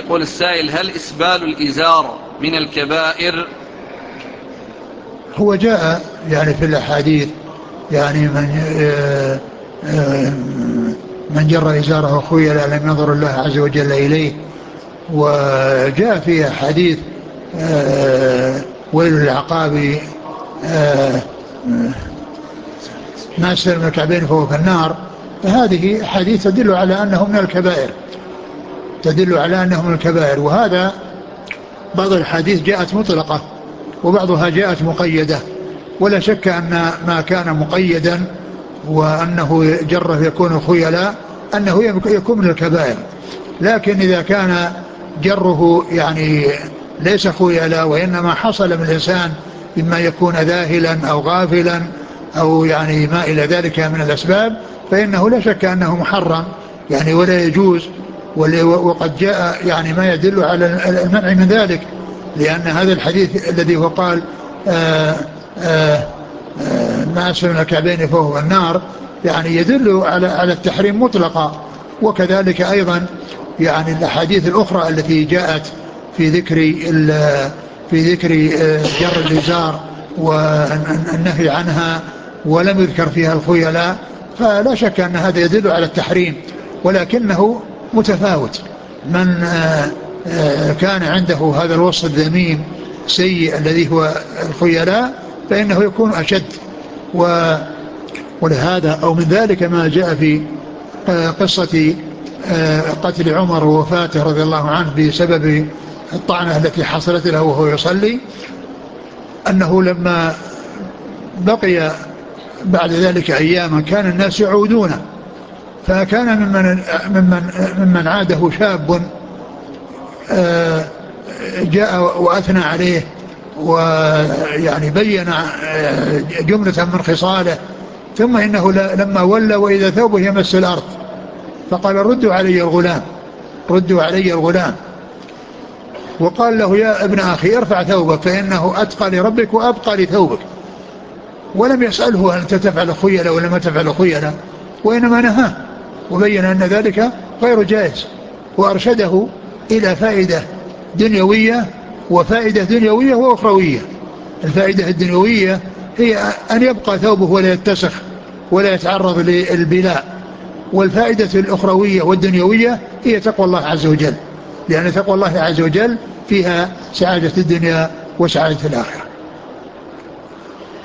يقول السائل: هل إسبال الإزار من الكبائر؟ هو جاء يعني في الأحاديث يعني من جر إزاره خيلا لم ينظر الله عز وجل إليه. وجاء في حديث ويل للعقاب ما أسفل من الكعبين فهو في النار. فهذه حديث تدل على أنه من الكبائر، تدل على أنه من الكبائر. وهذا بعض الحديث جاءت مطلقة وبعضها جاءت مقيدة، ولا شك أن ما كان مقيدا وأنه جره يكون خيلاء أنه يكون من الكبائر. لكن إذا كان جره يعني ليس خيلاء وإنما حصل من الإنسان إما يكون ذاهلا أو غافلا أو يعني ما إلى ذلك من الأسباب، فإنه لا شك أنه محرم يعني ولا يجوز. وقد جاء يعني ما يدل على المنع من ذلك، لأن هذا الحديث الذي هو قال آآ آآ ما أسفل من الكعبين فهو النار يعني يدل على التحريم مطلقا. وكذلك أيضا يعني الأحاديث الأخرى التي جاءت في ذكر جر الإزار والنهي عنها ولم يذكر فيها الخيلاء، فلا شك أن هذا يدل على التحريم، ولكنه متفاوت. من كان عنده هذا الوصف الذميم سيء الذي هو الخيلاء فإنه يكون أشد. ولهذا أو من ذلك ما جاء في قصة قتل عمر ووفاته رضي الله عنه بسبب الطعنة التي حصلت له وهو يصلي، أنه لما بقي بعد ذلك أياما كان الناس يعودونه، فكان ممن عاده شاب جاء وأثنى عليه ويعني بين جملة من خصاله، ثم إنه لما ولى وإذا ثوبه يمس الأرض فقال: ردوا علي الغلام، ردوا علي الغلام. وقال له: يا ابن أخي ارفع ثوبك فإنه أتقى لربك وأبقى لثوبك. ولم يسأله هل تفعل خيلا ولا ما تفعل خيلا، وإنما نهاه وبين أن ذلك غير جائز، وأرشده إلى فائدة دنيوية وفائدة دنيوية وأخروية. الفائدة الدنيوية هي أن يبقى ثوبه ولا يتسخ ولا يتعرض للبلاء، والفائدة الأخروية والدنيوية هي تقوى الله عز وجل، لأن تقوى الله عز وجل فيها سعادة الدنيا وسعادة الآخرة.